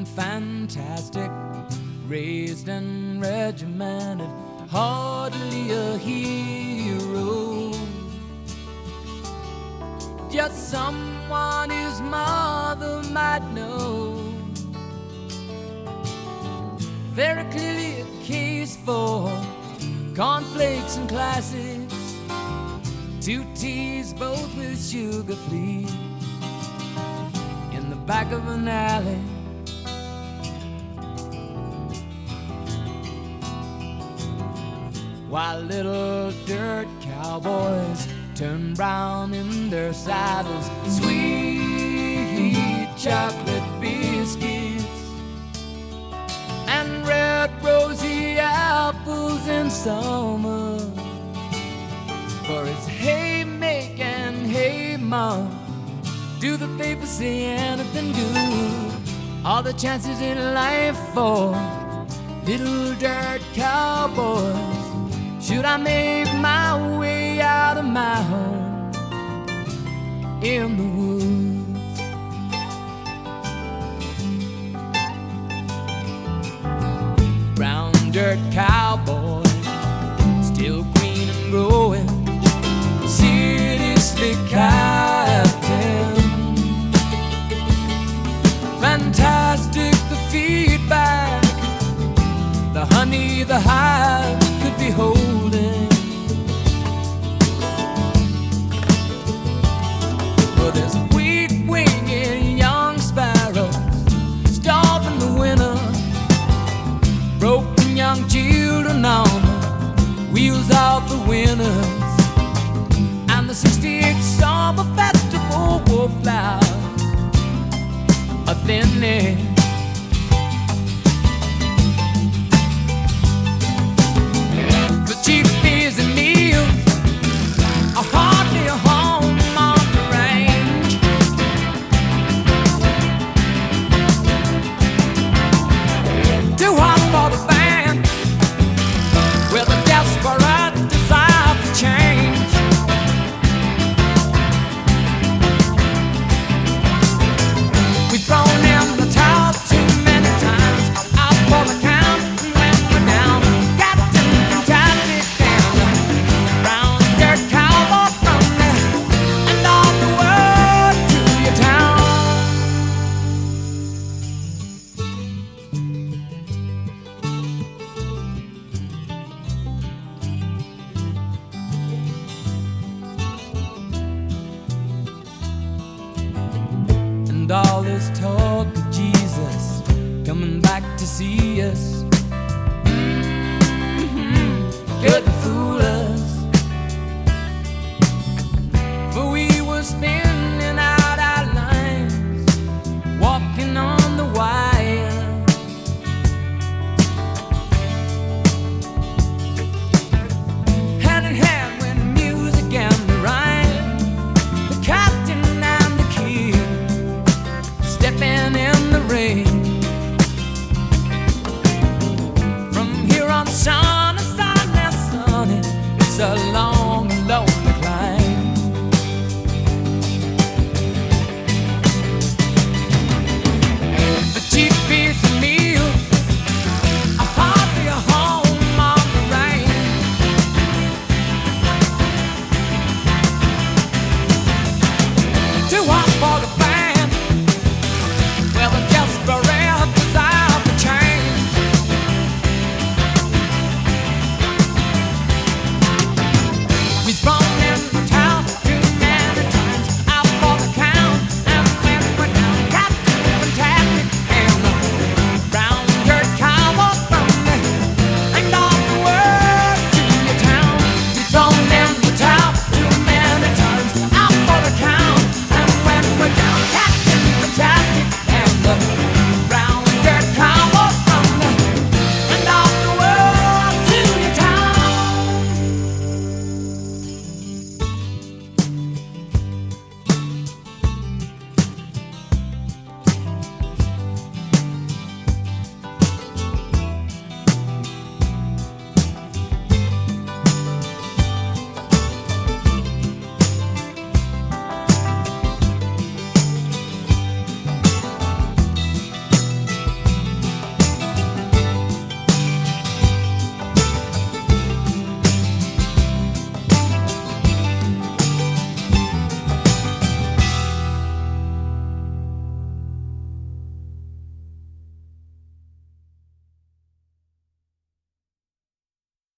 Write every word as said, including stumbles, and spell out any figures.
fantastic, raised and regimented, hardly a hero, just someone his mother might know. Very clearly a case for cornflakes and classics, two teas both with sugar, please, in the back of an alley. While little dirt cowboys turn brown in their saddles, sweet chocolate biscuits and red rosy apples in summer. For it's hey make and hey mom, do the papers say anything good? All the chances in life for little dirt cowboys. Should I make my way out of my home in the woods? Brown dirt cowboy, still green and growing, city slick captain. Fantastic the feedback, the honey the hive could be holding. Well, there's wheat-winged young sparrows starving the winter, broken young children on the wheels of the winners, and the sixty-eighth summer festival wallflowers are thinning. Cheap beers and meals are hardly a home on the range. Too hot for the band with a desperate desire for change. We've thrown in the towel too many times, out for the count when we're down. Captain Kentucky brown dirt cowboy from there, and all the word to your town. And all this talk of Jesus coming back to see us, mm-hmm, good